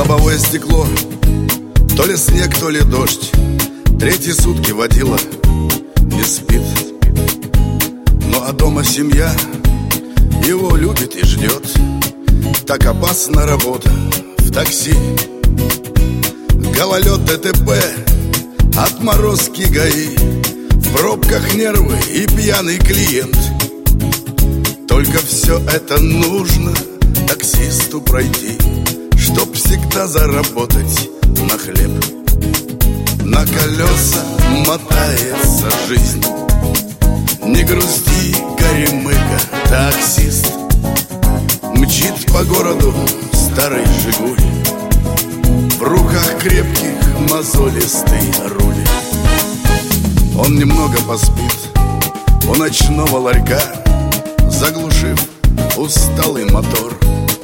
Лобовое стекло, то ли снег, то ли дождь. Третьи сутки водила не спит. Ну а дома семья его любит и ждет. Так опасна работа в такси. Гололед, ДТП, отморозки ГАИ, в пробках нервы и пьяный клиент. Только все это нужно таксисту пройти, чтоб всегда заработать на хлеб. На колеса мотается жизнь. Не грусти, горемыка, таксист. Мчит по городу старый «Жигуль», в руках крепких мозолистый руль. Он немного поспит у ночного ларька, заглушив усталый мотор.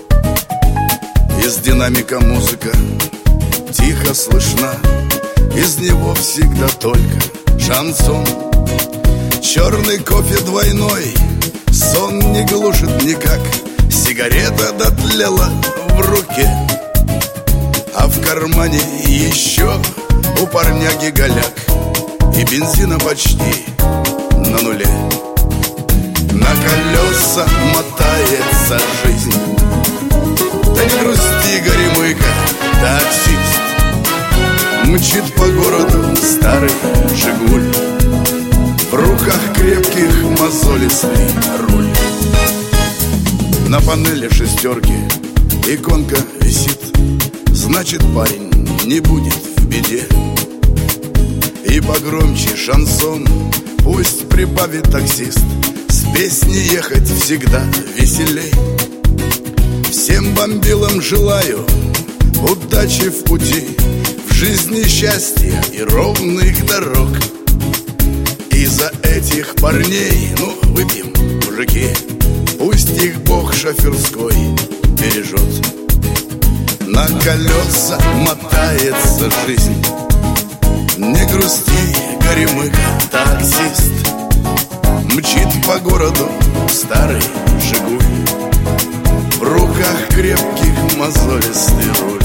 Из динамика музыка тихо слышна, из него всегда только шансон. Черный кофе двойной сон не глушит никак, сигарета дотлела в руке, а в кармане еще у парняги голяк, и бензина почти на нуле. На колеса мотается жизнь. Да не грусти, горемыка, таксист. Мчит по городу старый «Жигуль», в руках крепких мозолистый руль. На панели шестерки иконка висит, значит, парень не будет в беде. И погромче шансон пусть прибавит таксист, с песни ехать всегда веселей. Всем бомбилам желаю удачи в пути, в жизни счастья и ровных дорог. И за этих парней, ну, выпьем, мужики, пусть их Бог шоферской бережет. На колеса мотается жизнь. Не грусти, горемыка, таксист. Мчит по городу старый «Жигуль», в руках крепких мозолистый руль.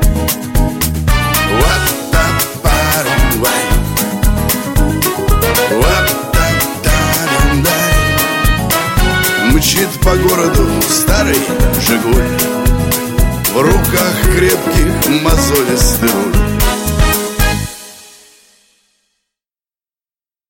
Мчит по городу старый «Жигуль», в руках крепких мозолистый руль.